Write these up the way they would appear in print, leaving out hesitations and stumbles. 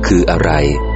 คืออะไร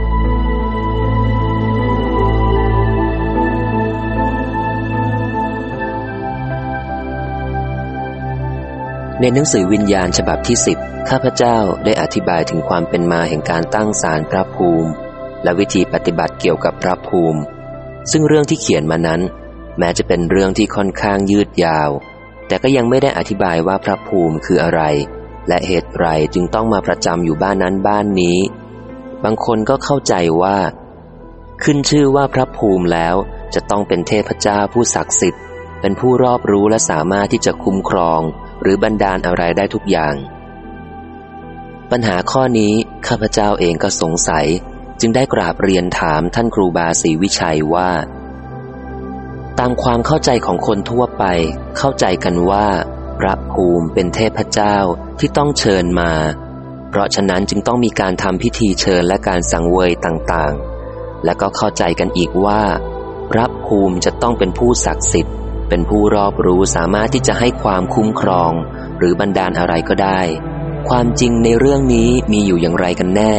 ในหนังสือวิญญาณฉบับที่10ข้าพเจ้าได้อธิบายถึงความเป็นมาแห่งการตั้งศาลพระภูมิและวิธีปฏิบัติเกี่ยวกับพระภูมิซึ่งเรื่องที่เขียนมานั้นแม้จะเป็นเรื่องที่ค่อนข้างยืดยาวแต่ก็ยังไม่ได้อธิบายว่าพระภูมิคืออะไรและเหตุไรจึงต้องมาประจำอยู่บ้านนั้นบ้านนี้บางคนก็เข้าใจว่าขึ้นชื่อว่าพระภูมิแล้วจะต้องเป็นเทพเจ้าผู้ศักดิ์สิทธิ์เป็นผู้รอบรู้และสามารถที่จะคุ้มครองหรือบันดาลอะไรได้ทุกอย่างปัญหาข้อนี้ข้าพเจ้าเองก็สงสัยจึงได้กราบเรียนถามท่านครูบาศรีวิชัยว่าตามความเข้าใจของคนทั่วไปเข้าใจกันว่าพระภูมิเป็นเทพเจ้าที่ต้องเชิญมาเพราะฉะนั้นจึงต้องมีการทำพิธีเชิญและการสังเวยต่างๆและก็เข้าใจกันอีกว่าพระภูมิจะต้องเป็นผู้ศักดิ์สิทธิ์เป็นผู้รอบรู้สามารถที่จะให้ความคุ้มครองหรือบันดาลอะไรก็ได้ความจริงในเรื่องนี้มีอยู่อย่างไรกันแน่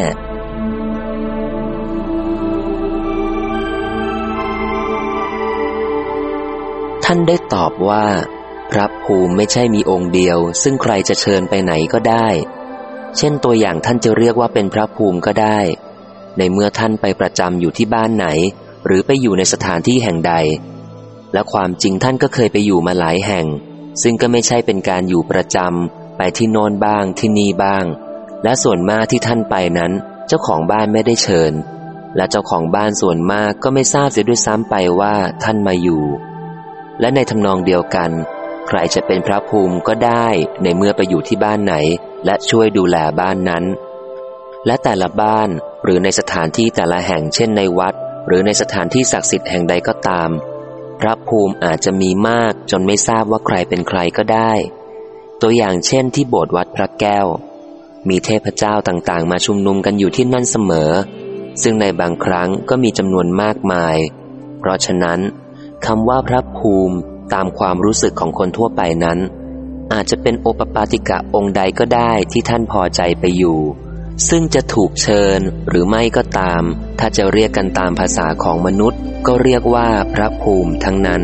ท่านได้ตอบว่าพระภูมิไม่ใช่มีองค์เดียวซึ่งใครจะเชิญไปไหนก็ได้เช่นตัวอย่างท่านจะเรียกว่าเป็นพระภูมิก็ได้ในเมื่อท่านไปประจำอยู่ที่บ้านไหนหรือไปอยู่ในสถานที่แห่งใดและความจริงท่านก็เคยไปอยู่มาหลายแห่งซึ่งก็ไม่ใช่เป็นการอยู่ประจำไปที่โน่นบ้างที่นี่บ้างและส่วนมากที่ท่านไปนั้นเจ้าของบ้านไม่ได้เชิญและเจ้าของบ้านส่วนมากก็ไม่ทราบเสียด้วยซ้ำไปว่าท่านมาอยู่และในทำนองเดียวกันใครจะเป็นพระภูมิก็ได้ในเมื่อไปอยู่ที่บ้านไหนและช่วยดูแลบ้านนั้นและแต่ละบ้านหรือในสถานที่แต่ละแห่งเช่นในวัดหรือในสถานที่ศักดิ์สิทธิ์แห่งใดก็ตามพระภูมิอาจจะมีมากจนไม่ทราบว่าใครเป็นใครก็ได้ตัวอย่างเช่นที่โบสถ์วัดพระแก้วมีเทพเจ้าต่างๆมาชุมนุมกันอยู่ที่นั่นเสมอซึ่งในบางครั้งก็มีจำนวนมากมายเพราะฉะนั้นคำว่าพระภูมิตามความรู้สึกของคนทั่วไปนั้นอาจจะเป็นโอปปาติกะองค์ใดก็ได้ที่ท่านพอใจไปอยู่ซึ่งจะถูกเชิญหรือไม่ก็ตามถ้าจะเรียกกันตามภาษาของมนุษย์ก็เรียกว่าพระภูมิทั้งนั้น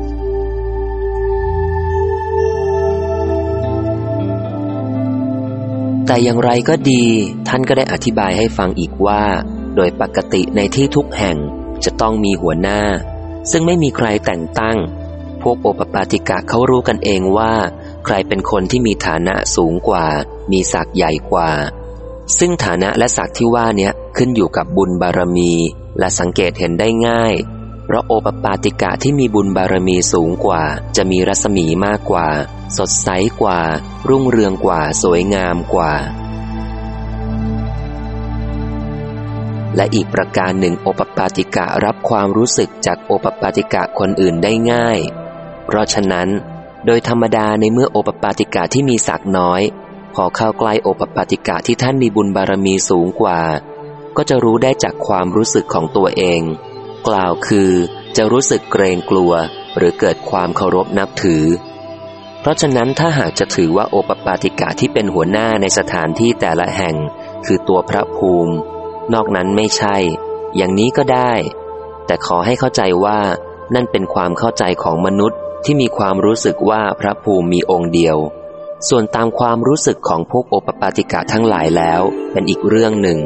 แต่อย่างไรก็ดีท่านก็ได้อธิบายให้ฟังอีกว่าโดยปกติในที่ทุกแห่งจะต้องมีหัวหน้าซึ่งไม่มีใครแต่งตั้งพวกโอปปาติกะเขารู้กันเองว่าใครเป็นคนที่มีฐานะสูงกว่ามีศักดิ์ใหญ่กว่าซึ่งฐานะและศักดิ์ที่ว่านี้ขึ้นอยู่กับบุญบารมีและสังเกตเห็นได้ง่ายเพราะโอปปาติกะที่มีบุญบารมีสูงกว่าจะมีรัศมีมากกว่าสดใสกว่ารุ่งเรืองกว่าสวยงามกว่าและอีกประการหนึ่งโอปปาติกะรับความรู้สึกจากโอปปาติกะคนอื่นได้ง่ายเพราะฉะนั้นโดยธรรมดาในเมื่อโอปปาติกะที่มีศักดิ์น้อยพอเข้าใกล้โอปปาติกะที่ท่านมีบุญบารมีสูงกว่าก็จะรู้ได้จากความรู้สึกของตัวเองกล่าวคือจะรู้สึกเกรงกลัวหรือเกิดความเคารพนับถือเพราะฉะนั้นถ้าหากจะถือว่าโอปปาติกะที่เป็นหัวหน้าในสถานที่แต่ละแห่งคือตัวพระภูมินอกนั้นไม่ใช่อย่างนี้ก็ได้แต่ขอให้เข้าใจว่านั่นเป็นความเข้าใจของมนุษย์ที่มีความรู้สึกว่าพระภูมิมีองค์เดียวส่วนตามความรู้สึกของพวกโอปปาติกะทั้งหลายแล้วเป็นอีกเรื่องหนึ่ง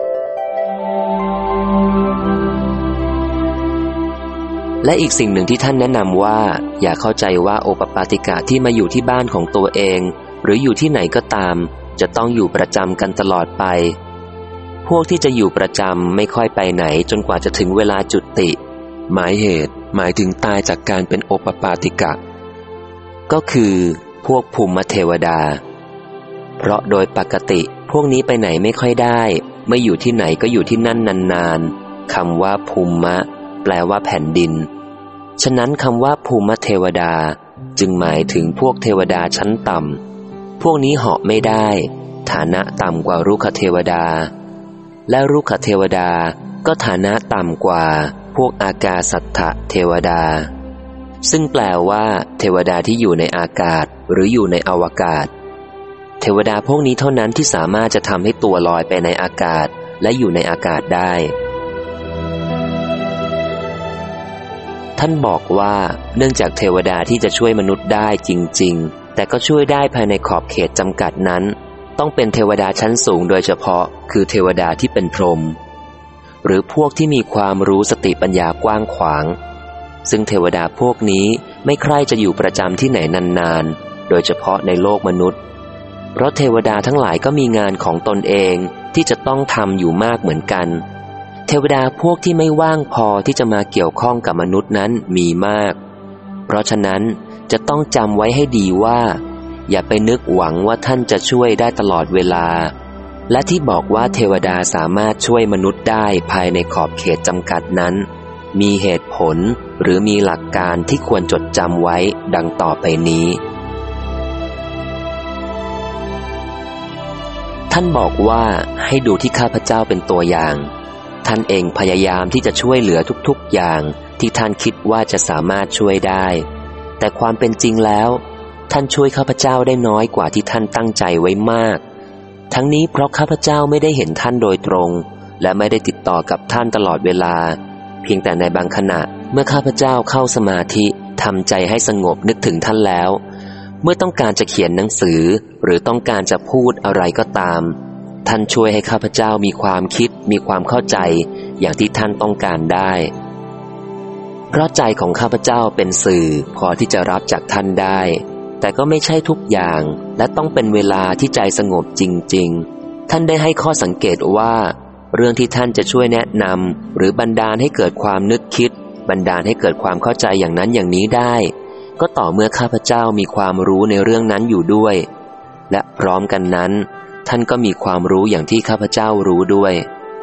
และอีกสิ่งหนึ่งที่ท่านแนะนำว่าอย่าเข้าใจว่าโอปปาติกะที่มาอยู่ที่บ้านของตัวเองหรืออยู่ที่ไหนก็ตามจะต้องอยู่ประจำกันตลอดไปพวกที่จะอยู่ประจำไม่ค่อยไปไหนจนกว่าจะถึงเวลาจุติหมายเหตุหมายถึงตายจากการเป็นโอปปาติกะก็คือพวกภูมิเทวดาเพราะโดยปกติพวกนี้ไปไหนไม่ค่อยได้ไม่อยู่ที่ไหนก็อยู่ที่นั่นนานๆคำว่าภูมิ แปลว่าแผ่นดินฉะนั้นคำว่าภูมิเทวดาจึงหมายถึงพวกเทวดาชั้นต่ำพวกนี้เหาะไม่ได้ฐานะต่ำกว่ารุกขเทวดาและรุกขเทวดาก็ฐานะต่ำกว่าพวกอากาสัตถเทวดาซึ่งแปลว่าเทวดาที่อยู่ในอากาศหรืออยู่ในอวกาศเทวดาพวกนี้เท่านั้นที่สามารถจะทำให้ตัวลอยไปในอากาศและอยู่ในอากาศได้ท่านบอกว่าเนื่องจากเทวดาที่จะช่วยมนุษย์ได้จริงๆแต่ก็ช่วยได้ภายในขอบเขตจำกัดนั้นต้องเป็นเทวดาชั้นสูงโดยเฉพาะคือเทวดาที่เป็นพรหมหรือพวกที่มีความรู้สติปัญญากว้างขวางซึ่งเทวดาพวกนี้ไม่ใคร่จะอยู่ประจำที่ไหนนานๆโดยเฉพาะในโลกมนุษย์เพราะเทวดาทั้งหลายก็มีงานของตนเองที่จะต้องทำอยู่มากเหมือนกันเทวดาพวกที่ไม่ว่างพอที่จะมาเกี่ยวข้องกับมนุษย์นั้นมีมากเพราะฉะนั้นจะต้องจำไว้ให้ดีว่าอย่าไปนึกหวังว่าท่านจะช่วยได้ตลอดเวลาและที่บอกว่าเทวดาสามารถช่วยมนุษย์ได้ภายในขอบเขตจำกัดนั้นมีเหตุผลหรือมีหลักการที่ควรจดจำไว้ดังต่อไปนี้ท่านบอกว่าให้ดูที่ข้าพเจ้าเป็นตัวอย่างท่านเองพยายามที่จะช่วยเหลือทุกๆอย่างที่ท่านคิดว่าจะสามารถช่วยได้แต่ความเป็นจริงแล้วท่านช่วยข้าพเจ้าได้น้อยกว่าที่ท่านตั้งใจไว้มากทั้งนี้เพราะข้าพเจ้าไม่ได้เห็นท่านโดยตรงและไม่ได้ติดต่อกับท่านตลอดเวลาเพียงแต่ในบางขณะเมื่อข้าพเจ้าเข้าสมาธิทำใจให้สงบนึกถึงท่านแล้วเมื่อต้องการจะเขียนหนังสือหรือต้องการจะพูดอะไรก็ตามท่านช่วยให้ข้าพเจ้ามีความคิดมีความเข้าใจอย่างที่ท่านต้องการได้เพราะใจของข้าพเจ้าเป็นสื่อพอที่จะรับจากท่านได้แต่ก็ไม่ใช่ทุกอย่างและต้องเป็นเวลาที่ใจสงบจริงๆท่านได้ให้ข้อสังเกตว่าเรื่องที่ท่านจะช่วยแนะนำหรือบันดาลให้เกิดความนึกคิดบันดาลให้เกิดความเข้าใจอย่างนั้นอย่างนี้ได้ก็ต่อเมื่อข้าพเจ้ามีความรู้ในเรื่องนั้นอยู่ด้วยและพร้อมกันนั้นท่านก็มีความรู้อย่างที่ข้าพเจ้ารู้ด้วย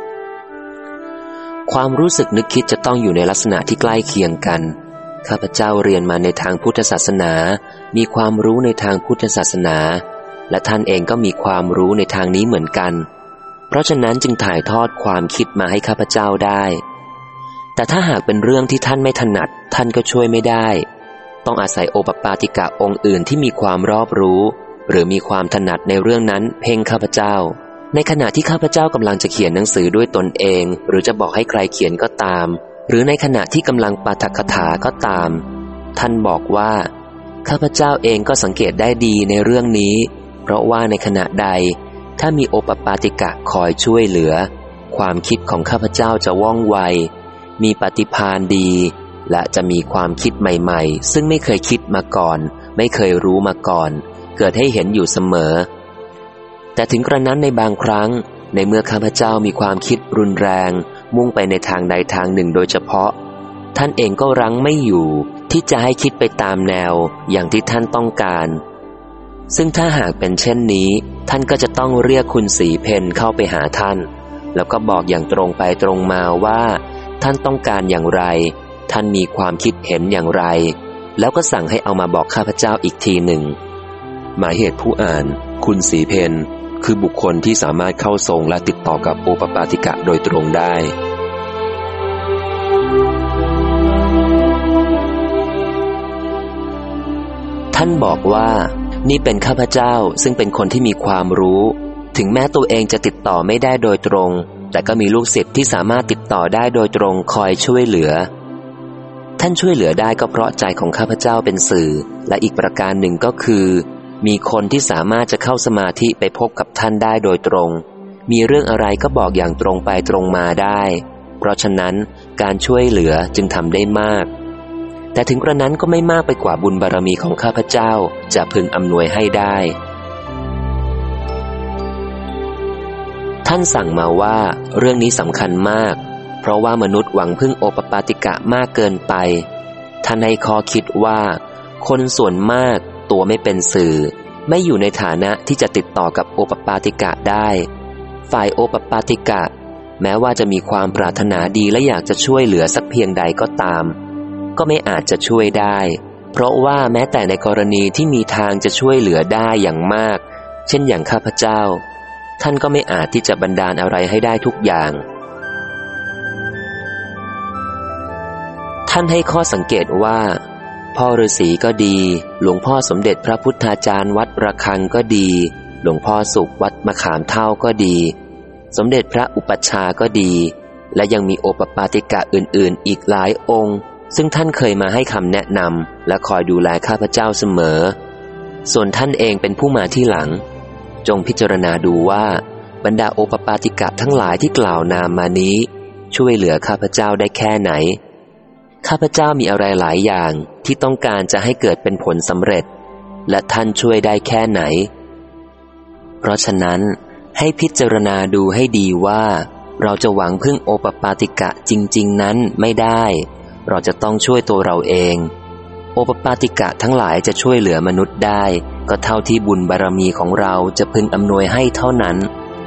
ความรู้สึกนึกคิดจะต้องอยู่ในลักษณะที่ใกล้เคียงกันข้าพเจ้าเรียนมาในทางพุทธศาสนามีความรู้ในทางพุทธศาสนาและท่านเองก็มีความรู้ในทางนี้เหมือนกันเพราะฉะนั้นจึงถ่ายทอดความคิดมาให้ข้าพเจ้าได้แต่ถ้าหากเป็นเรื่องที่ท่านไม่ถนัดท่านก็ช่วยไม่ได้ต้องอาศัยโอปปาติกะองค์อื่นที่มีความรอบรู้หรือมีความถนัดในเรื่องนั้นเพ่งข้าพเจ้าในขณะที่ข้าพเจ้ากำลังจะเขียนหนังสือด้วยตนเองหรือจะบอกให้ใครเขียนก็ตามหรือในขณะที่กำลังปาฐกถาก็ตามท่านบอกว่าข้าพเจ้าเองก็สังเกตได้ดีในเรื่องนี้เพราะว่าในขณะใดถ้ามีโอปปาติกะคอยช่วยเหลือความคิดของข้าพเจ้าจะว่องไวมีปฏิภาณดีและจะมีความคิดใหม่ๆซึ่งไม่เคยคิดมาก่อนไม่เคยรู้มาก่อนเกิดให้เห็นอยู่เสมอแต่ถึงกระนั้นในบางครั้งในเมื่อข้าพเจ้ามีความคิดรุนแรงมุ่งไปในทางใดทางหนึ่งโดยเฉพาะท่านเองก็รั้งไม่อยู่ที่จะให้คิดไปตามแนวอย่างที่ท่านต้องการซึ่งถ้าหากเป็นเช่นนี้ท่านก็จะต้องเรียกคุณศรีเพนเข้าไปหาท่านแล้วก็บอกอย่างตรงไปตรงมาว่าท่านต้องการอย่างไรท่านมีความคิดเห็นอย่างไรแล้วก็สั่งให้เอามาบอกข้าพเจ้าอีกทีหนึ่งหมายเหตุผู้อ่านคุณศรีเพนคือบุคคลที่สามารถเข้าทรงและติดต่อกับโอปปาติกะโดยตรงได้ท่านบอกว่านี่เป็นข้าพเจ้าซึ่งเป็นคนที่มีความรู้ถึงแม้ตัวเองจะติดต่อไม่ได้โดยตรงแต่ก็มีลูกศิษย์ที่สามารถติดต่อได้โดยตรงคอยช่วยเหลือท่านช่วยเหลือได้ก็เพราะใจของข้าพเจ้าเป็นสื่อและอีกประการหนึ่งก็คือมีคนที่สามารถจะเข้าสมาธิไปพบกับท่านได้โดยตรงมีเรื่องอะไรก็บอกอย่างตรงไปตรงมาได้เพราะฉะนั้นการช่วยเหลือจึงทำได้มากแต่ถึงกระนั้นก็ไม่มากไปกว่าบุญบารมีของข้าพเจ้าจะพึงอำนวยให้ได้ท่านสั่งมาว่าเรื่องนี้สำคัญมากเพราะว่ามนุษย์หวังพึ่งโอปปาติกะมากเกินไปท่านให้ข้อคิดว่าคนส่วนมากตัวไม่เป็นสื่อไม่อยู่ในฐานะที่จะติดต่อกับโอปปาติกะได้ฝ่ายโอปปาติกะแม้ว่าจะมีความปรารถนาดีและอยากจะช่วยเหลือสักเพียงใดก็ตามก็ไม่อาจจะช่วยได้เพราะว่าแม้แต่ในกรณีที่มีทางจะช่วยเหลือได้อย่างมากเช่นอย่างข้าพเจ้าท่านก็ไม่อาจที่จะบันดาลอะไรให้ได้ทุกอย่างท่านให้ข้อสังเกตว่าพ่อฤาษีก็ดีหลวงพ่อสมเด็จพระพุทธาจารย์วัดระฆังก็ดีหลวงพ่อสุขวัดมะขามเท่าก็ดีสมเด็จพระอุปัชฌาย์ก็ดีและยังมีโอปปาติกะอื่นๆอีกหลายองค์ซึ่งท่านเคยมาให้คำแนะนำและคอยดูแลข้าพเจ้าเสมอส่วนท่านเองเป็นผู้มาที่หลังจงพิจารณาดูว่าบรรดาโอปปาติกะทั้งหลายที่กล่าวนามมานี้ช่วยเหลือข้าพเจ้าได้แค่ไหนข้าพเจ้ามีอะไรหลายอย่างที่ต้องการจะให้เกิดเป็นผลสำเร็จและท่านช่วยได้แค่ไหนเพราะฉะนั้นให้พิจารณาดูให้ดีว่าเราจะหวังพึ่งโอปปาติกะจริงๆนั้นไม่ได้เราจะต้องช่วยตัวเราเองโอปปาติกะทั้งหลายจะช่วยเหลือมนุษย์ได้ก็เท่าที่บุญบารมีของเราจะพึงอำนวยให้เท่านั้น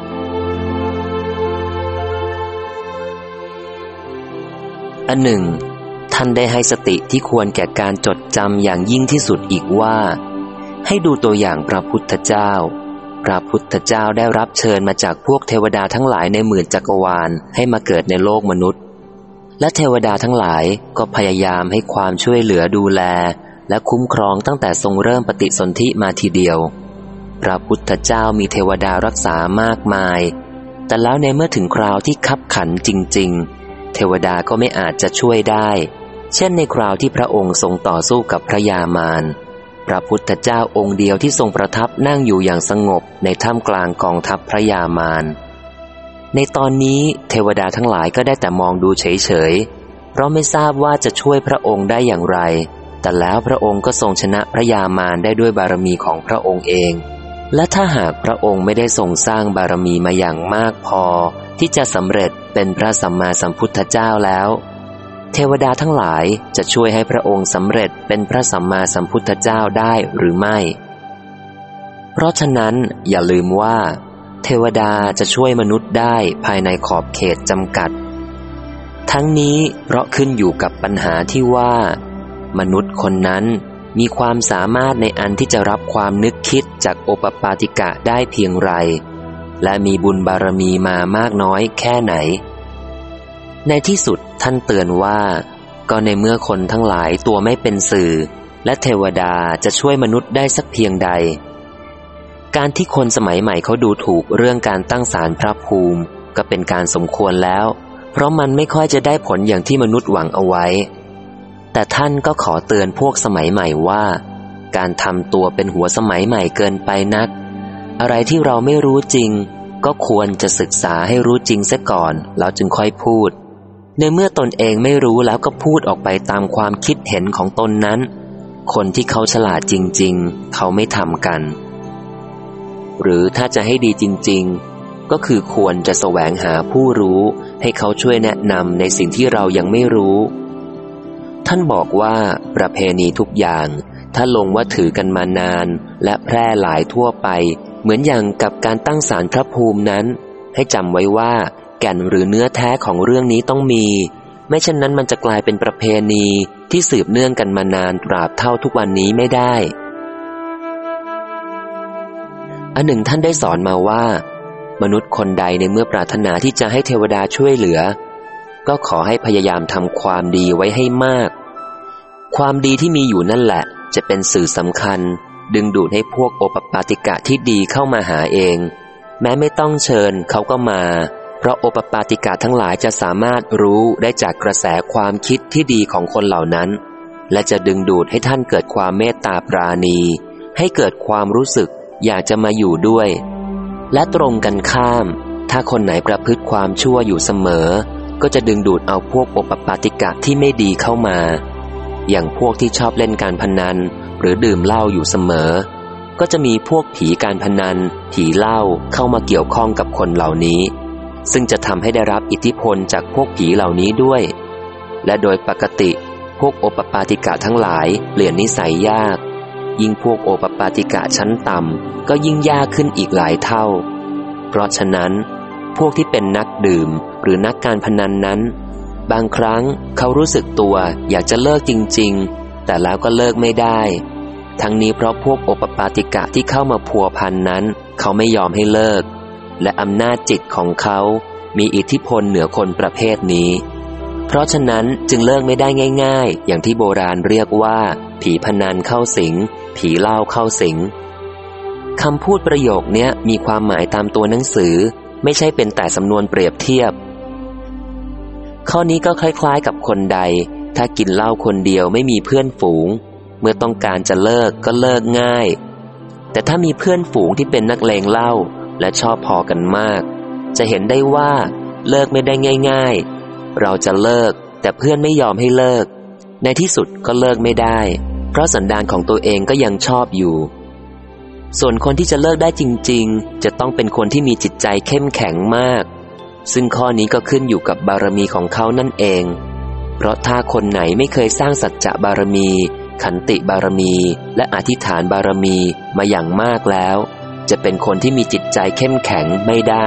อันหนึ่งท่านได้ให้สติที่ควรแก่การจดจำอย่างยิ่งที่สุดอีกว่าให้ดูตัวอย่างพระพุทธเจ้าพระพุทธเจ้าได้รับเชิญมาจากพวกเทวดาทั้งหลายในหมื่นจักรวาลให้มาเกิดในโลกมนุษย์และเทวดาทั้งหลายก็พยายามให้ความช่วยเหลือดูแลและคุ้มครองตั้งแต่ทรงเริ่มปฏิสนธิมาทีเดียวพระพุทธเจ้ามีเทวดารักษามากมายแต่แล้วในเมื่อถึงคราวที่คับขันจริงๆเทวดาก็ไม่อาจจะช่วยได้เช่นในคราวที่พระองค์ทรงต่อสู้กับพระยามารพระพุทธเจ้าองค์เดียวที่ทรงประทับนั่งอยู่อย่างสงบในท่ามกลางกองทัพพระยามารในตอนนี้เทวดาทั้งหลายก็ได้แต่มองดูเฉยๆเพราะไม่ทราบว่าจะช่วยพระองค์ได้อย่างไรแต่แล้วพระองค์ก็ทรงชนะพระยามารได้ด้วยบารมีของพระองค์เองและถ้าหากพระองค์ไม่ได้ทรงสร้างบารมีมาอย่างมากพอที่จะสำเร็จเป็นพระสัมมาสัมพุทธเจ้าแล้วเทวดาทั้งหลายจะช่วยให้พระองค์สำเร็จเป็นพระสัมมาสัมพุทธเจ้าได้หรือไม่เพราะฉะนั้นอย่าลืมว่าเทวดาจะช่วยมนุษย์ได้ภายในขอบเขตจำกัดทั้งนี้เพราะขึ้นอยู่กับปัญหาที่ว่ามนุษย์คนนั้นมีความสามารถในอันที่จะรับความนึกคิดจากโอปปาติกะได้เพียงไรและมีบุญบารมีมามากน้อยแค่ไหนในที่สุดท่านเตือนว่าก็ในเมื่อคนทั้งหลายตัวไม่เป็นสื่อและเทวดาจะช่วยมนุษย์ได้สักเพียงใดการที่คนสมัยใหม่เขาดูถูกเรื่องการตั้งศาลพระภูมิก็เป็นการสมควรแล้วเพราะมันไม่ค่อยจะได้ผลอย่างที่มนุษย์หวังเอาไว้แต่ท่านก็ขอเตือนพวกสมัยใหม่ว่าการทำตัวเป็นหัวสมัยใหม่เกินไปนักอะไรที่เราไม่รู้จริงก็ควรจะศึกษาให้รู้จริงซะก่อนแล้วจึงค่อยพูดในเมื่อตนเองไม่รู้แล้วก็พูดออกไปตามความคิดเห็นของตนนั้นคนที่เขาฉลาดจริงๆเขาไม่ทำกันหรือถ้าจะให้ดีจริงๆก็คือควรจะแสวงหาผู้รู้ให้เขาช่วยแนะนำในสิ่งที่เรายังไม่รู้ท่านบอกว่าประเพณีทุกอย่างถ้าลงว่าถือกันมานานและแพร่หลายทั่วไปเหมือนอย่างกับการตั้งศาลพระภูมินั้นให้จำไว้ว่าแก่นหรือเนื้อแท้ของเรื่องนี้ต้องมีไม่เช่นนั้นมันจะกลายเป็นประเพณีที่สืบเนื่องกันมานานตราบเท่าทุกวันนี้ไม่ได้อันหนึ่งท่านได้สอนมาว่ามนุษย์คนใดในเมื่อปรารถนาที่จะให้เทวดาช่วยเหลือก็ขอให้พยายามทำความดีไว้ให้มากความดีที่มีอยู่นั่นแหละจะเป็นสื่อสำคัญดึงดูดให้พวกโอปปาติกะที่ดีเข้ามาหาเองแม้ไม่ต้องเชิญเขาก็มาเพราะโอปปาติกะทั้งหลายจะสามารถรู้ได้จากกระแสความคิดที่ดีของคนเหล่านั้นและจะดึงดูดให้ท่านเกิดความเมตตาปราณีให้เกิดความรู้สึกอยากจะมาอยู่ด้วยและตรงกันข้ามถ้าคนไหนประพฤติความชั่วอยู่เสมอก็จะดึงดูดเอาพวกโอปปาติกะที่ไม่ดีเข้ามาอย่างพวกที่ชอบเล่นการพนันหรือดื่มเหล้าอยู่เสมอก็จะมีพวกผีการพนันผีเหล้าเข้ามาเกี่ยวข้องกับคนเหล่านี้ซึ่งจะทำให้ได้รับอิทธิพลจากพวกผีเหล่านี้ด้วยและโดยปกติพวกโอปปาติกะทั้งหลายเปลี่ยนนิสัยยากยิ่งพวกโอปปาติกะชั้นต่ำก็ยิ่งยากขึ้นอีกหลายเท่าเพราะฉะนั้นพวกที่เป็นนักดื่มหรือนักการพนันนั้นบางครั้งเขารู้สึกตัวอยากจะเลิกจริงๆแต่แล้วก็เลิกไม่ได้ทั้งนี้เพราะพวกโอปปาติกะที่เข้ามาพัวพันนั้นเขาไม่ยอมให้เลิกและอำนาจจิตของเขามีอิทธิพลเหนือคนประเภทนี้เพราะฉะนั้นจึงเลิกไม่ได้ง่ายๆอย่างที่โบราณเรียกว่าผีพนันเข้าสิงผีเหล้าเข้าสิงคำพูดประโยคนี้มีความหมายตามตัวหนังสือไม่ใช่เป็นแต่สำนวนเปรียบเทียบข้อนี้ก็คล้ายๆกับคนใดถ้ากินเหล้าคนเดียวไม่มีเพื่อนฝูงเมื่อต้องการจะเลิกก็เลิกง่ายแต่ถ้ามีเพื่อนฝูงที่เป็นนักเลงเหล้าและชอบพอกันมากจะเห็นได้ว่าเลิกไม่ได้ง่ายๆเราจะเลิกแต่เพื่อนไม่ยอมให้เลิกในที่สุดก็เลิกไม่ได้เพราะสันดานของตัวเองก็ยังชอบอยู่ส่วนคนที่จะเลิกได้จริงๆจะต้องเป็นคนที่มีจิตใจเข้มแข็งมากซึ่งข้อนี้ก็ขึ้นอยู่กับบารมีของเขานั่นเองเพราะถ้าคนไหนไม่เคยสร้างสัจจะบารมีขันติบารมีและอธิษฐานบารมีมาอย่างมากแล้วจะเป็นคนที่มีจิตใจเข้มแข็งไม่ได้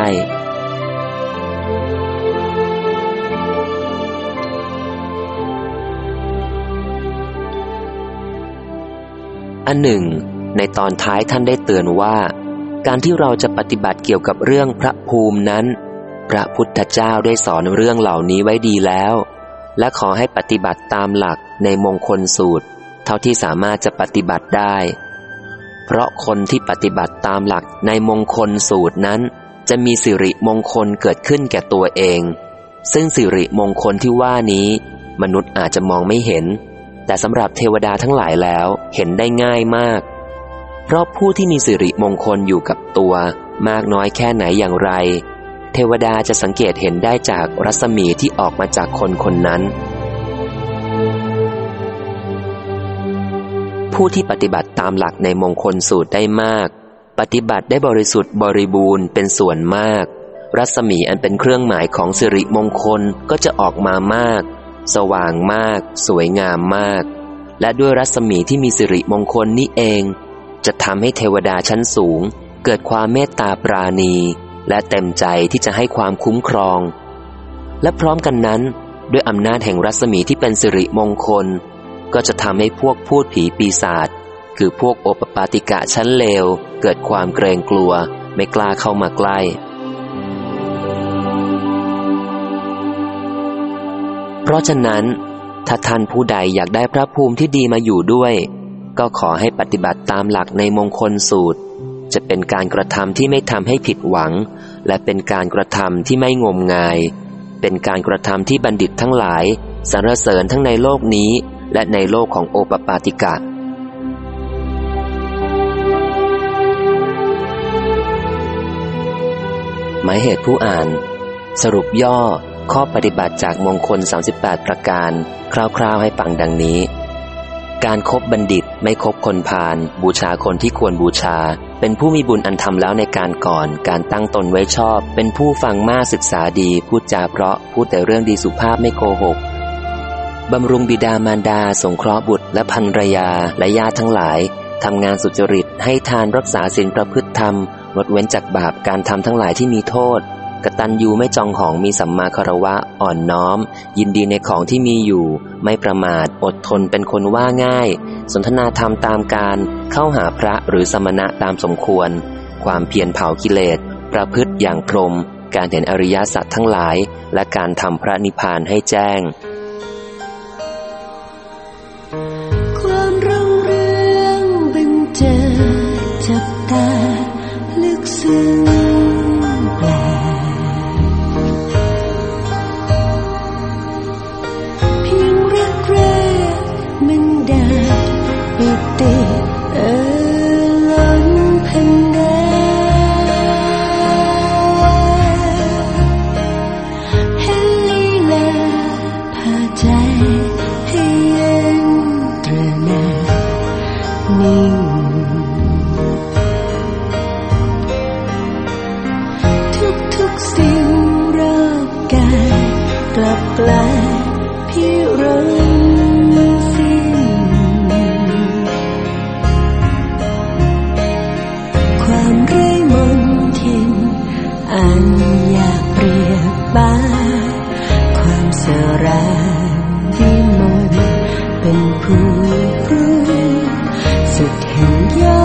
อันหนึ่งในตอนท้ายท่านได้เตือนว่าการที่เราจะปฏิบัติเกี่ยวกับเรื่องพระภูมินั้นพระพุทธเจ้าได้สอนเรื่องเหล่านี้ไว้ดีแล้วและขอให้ปฏิบัติตามหลักในมงคลสูตรเท่าที่สามารถจะปฏิบัติได้เพราะคนที่ปฏิบัติตามหลักในมงคลสูตรนั้นจะมีสิริมงคลเกิดขึ้นแก่ตัวเองซึ่งสิริมงคลที่ว่านี้มนุษย์อาจจะมองไม่เห็นแต่สำหรับเทวดาทั้งหลายแล้วเห็นได้ง่ายมากเพราะผู้ที่มีสิริมงคลอยู่กับตัวมากน้อยแค่ไหนอย่างไรเทวดาจะสังเกตเห็นได้จากรัศมีที่ออกมาจากคนคนนั้นผู้ที่ปฏิบัติตามหลักในมงคลสูตรได้มากปฏิบัติได้บริสุทธิ์บริบูรณ์เป็นส่วนมากรัศมีอันเป็นเครื่องหมายของสิริมงคลก็จะออกมามากสว่างมากสวยงามมากและด้วยรัศมีที่มีสิริมงคลนี้เองจะทำให้เทวดาชั้นสูงเกิดความเมตตาปราณีและเต็มใจที่จะให้ความคุ้มครองและพร้อมกันนั้นด้วยอำนาจแห่งรัศมีที่เป็นสิริมงคลก็จะทำให้พวกพูดผีปีศาจคือพวกโอปปาติกะชั้นเลวเกิดความเกรงกลัวไม่กล้าเข้ามาใกล้เพราะฉะนั้นถ้าท่านผู้ใดอยากได้พระภูมิที่ดีมาอยู่ด้วยก็ขอให้ปฏิบัติตามหลักในมงคลสูตรจะเป็นการกระทำที่ไม่ทำให้ผิดหวังและเป็นการกระทำที่ไม่งมงายเป็นการกระทำที่บัณฑิตทั้งหลายสรรเสริญทั้งในโลกนี้และในโลกของโอปปาติกะหมายเหตุผู้อ่านสรุปย่อข้อปฏิบัติจากมงคล38ประการคร่าวๆให้ฟังดังนี้การคบบัณฑิตไม่คบคนพาลบูชาคนที่ควรบูชาเป็นผู้มีบุญอันทำแล้วในการก่อนการตั้งตนไว้ชอบเป็นผู้ฟังมากศึกษาดีพูดจาเพราะพูดแต่เรื่องดีสุภาพไม่โกหกบำรุงบิดามารดาสงเคราะห์บุตรและภรรยาและญาติทั้งหลายทำงานสุจริตให้ทานรักษาศีลประพฤติธรรมงดเว้นจากบาปการทำทั้งหลายที่มีโทษกตัญญูไม่จองหองมีสัมมาคารวะอ่อนน้อมยินดีในของที่มีอยู่ไม่ประมาทอดทนเป็นคนว่าง่ายสนทนาธรรมตามการเข้าหาพระหรือสมณะตามสมควรความเพียรเผากิเลสประพฤติอย่างพรหมการเห็นอริยสัจทั้งหลายและการทำพระนิพพานให้แจ้งความรุ่งเรืองบันเจิดจับตาลึกซึ้งแปลเพียงรักแรกมันได้ปิติล้นพันนาเห็นลีลาพาใจให้เย็นตระหนักนิ่งทุกสิ่งรอบกายกลับกลายพิรมสิ้นความไร้มนทินอันอยากเปรียบบ้าความสรานวิมลเป็นผู้รู้สุดแห่งยอ